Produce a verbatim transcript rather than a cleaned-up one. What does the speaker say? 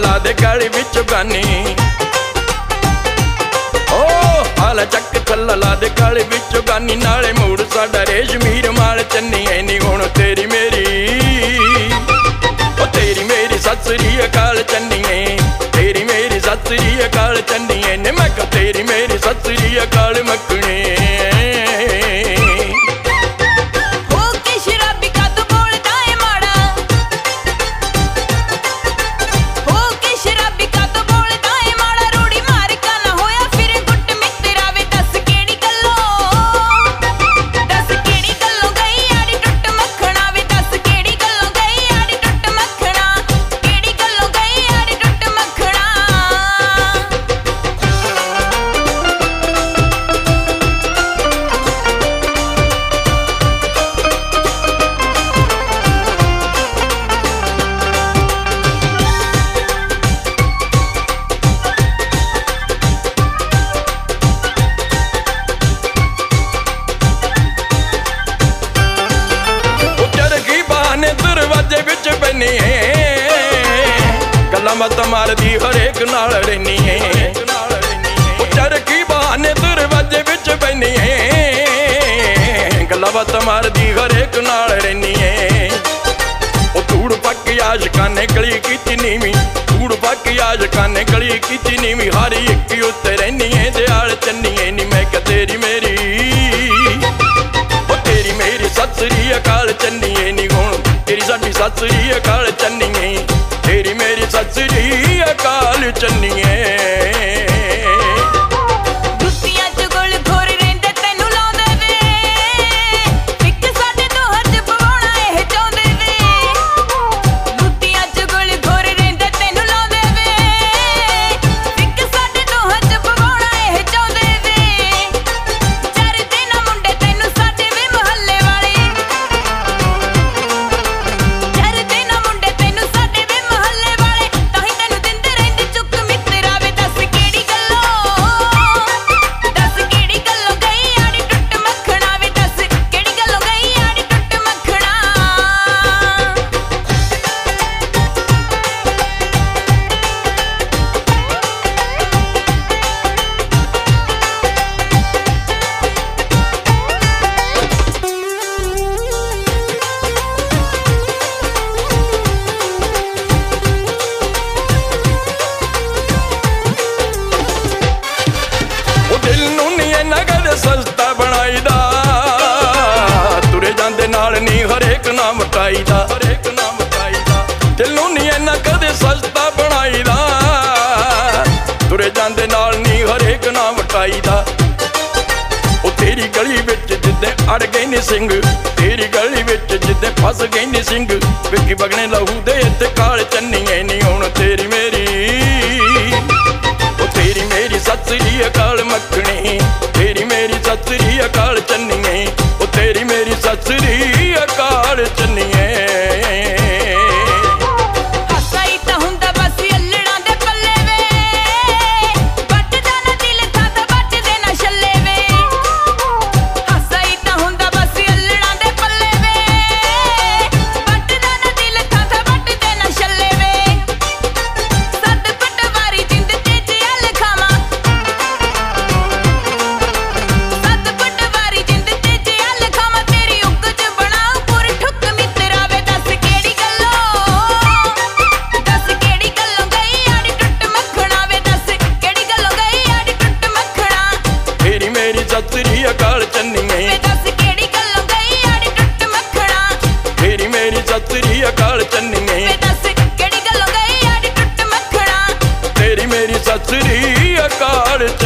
ਲਾ ਦੇ ਗਲ ਵਿੱਚ ਗਾਨੀ ਓ ਹਾਲ ਚੱਕ ਥੱਲਾ ਲਾ ਦੇ ਗਲ ਵਿੱਚ ਗਾਨੀ ਨਾਲੇ ਮੂੜ ਸਾਡਾ ਰੇਸ਼ਮੀ ਰੁਮਾਲ ਚੰਨੀ ਐ ਨੀ ਹੁਣ ਤੇਰੀ ਮੇਰੀ ਓ ਤੇਰੀ ਮੇਰੀ ਸਤਿ ਸ੍ਰੀ ਅਕਾਲ ਚੰਨੀਏ ਤੇਰੀ ਮੇਰੀ ਸਤਿ ਸ੍ਰੀ ਅਕਾਲ ਚੰਨੀਏ ਨੇ ਮੈਂ ਕਿਹਾ ਤੇਰੀ ਮੇਰੀ ਸਤਿ ਸ੍ਰੀ ਅਕਾਲ ਮੱਖਣੇ गल्लां बातां मारदी हरेक नाल रहनी है चरखी बहाने दरवाजे विच पैनी है गल्लां बातां मारदी हरेक नाल रहनी है ओ धूड़ पक आशकां ने गली कीती नीवी धूड़ पक आशकां ने गली कीती नीवी हर एक उत्ते रहनी है दयाल चन्नीए नी मैं क्या तेरी मेरी ओ तेरी मेरी सति श्री अकाल चन्नीए नी हुण तेरी साडी सति श्री अकाल चन्नीए तेरी मेरी सति श्री अकाल चन्नीए सस्ता बनाई दा तुरे जांदे नाल नी हरेक नाम मकाई दा हरेक नाम मकाई दा दिल नूं नी इन्ना कदे सस्ता बनाई दा तुरे जांदे नाल नी हरेक नाम मकाई दा ओ तेरी गली विच जिद्दे अड़ गए ने सिंह तेरी गली विच जिद्दे फस गए ने सिंह विकी बगने लहू दे ते काल चन्नीए नी हुण तेरी मेरी ओ तेरी मेरी सति श्री अकाल मक्खणी तेरी मेरी सति श्री अकाल चन्नीए ओ तेरी मेरी सति श्री अकाल चन्नीए सति श्री अकाल चन्नीए दस केड़ी गल्लों गई आड़ी टुट मखना तेरी मेरी सति श्री अकाल चन्नीए दस केड़ी गल्लों गई आड़ी टुट मखना तेरी मेरी सति श्री अकाल